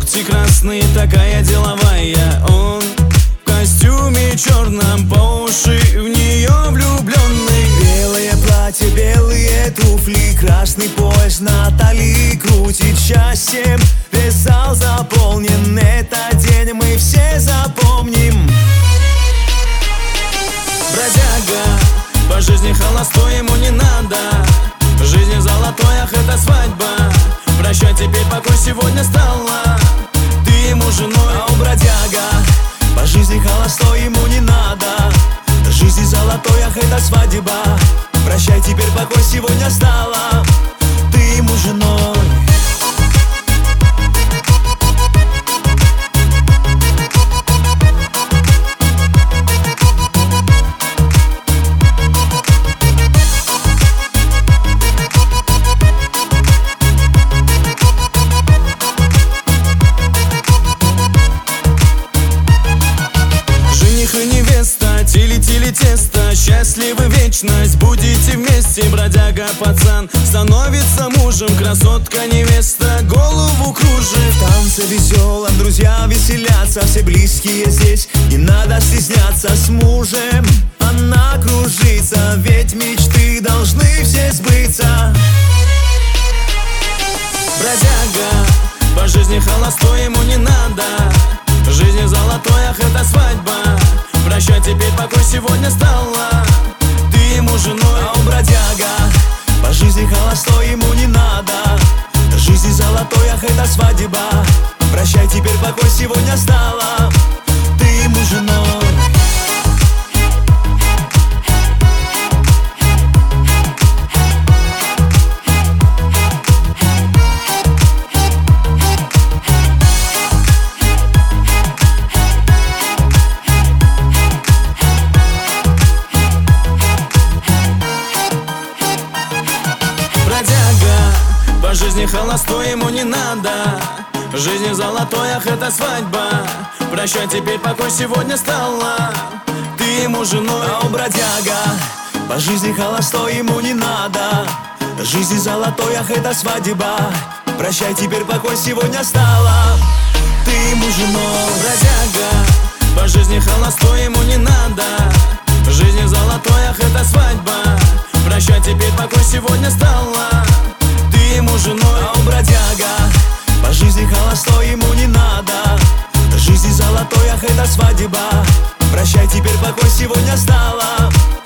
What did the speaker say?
ногти красные, такая деловая. Он в костюме черном, по уши в нее влюбленный. Белое платье, белые туфли, красный пояс на талии крутит счастьем. Весь зал заполнен, этот день мы все запомним. Бродяга, по жизни холостой, ему не надо. В жизни золотой, ах, это свадьба. Прощай, теперь покой сегодня стала ты ему женой. А у бродяга, по жизни холостой, ему не надо. В жизни золотой, ах, это свадьба. Прощай, теперь покой сегодня стала ты ему женой. Тили-тили тесто, счастливы вечность, будете вместе. Бродяга пацан становится мужем, красотка невеста голову кружит. В танце веселом друзья веселятся, все близкие здесь, не надо стесняться. С мужем она кружится, ведь мечты должны все сбыться. Бродяга, по жизни холостой, ему не надо. В жизни золотой, ах, это свадьба. Прощай, теперь покой сегодня стала ты ему женой. А у бродяга, по жизни холостой, ему не надо. В жизни золотой, ах, это свадьба. Прощай, теперь покой сегодня стала ты ему женой. По жизни холостой, ему не надо. В жизни золотой, ах, это свадьба. Прощай, теперь покой сегодня стала ты ему женой. А у бродяга, по жизни холостой, ему не надо. В жизни золотой, ах, это свадьба. Прощай, теперь покой сегодня стала ты ему женой. Бродяга, по жизни холостой, ему не надо. В жизни золотой, ах, это свадьба. Прощай, теперь покой сегодня стала ты ему женой. А у бродяга, по жизни холостой, ему не надо. В жизни золотой, ах, это свадьба. Прощай, теперь покой сегодня стала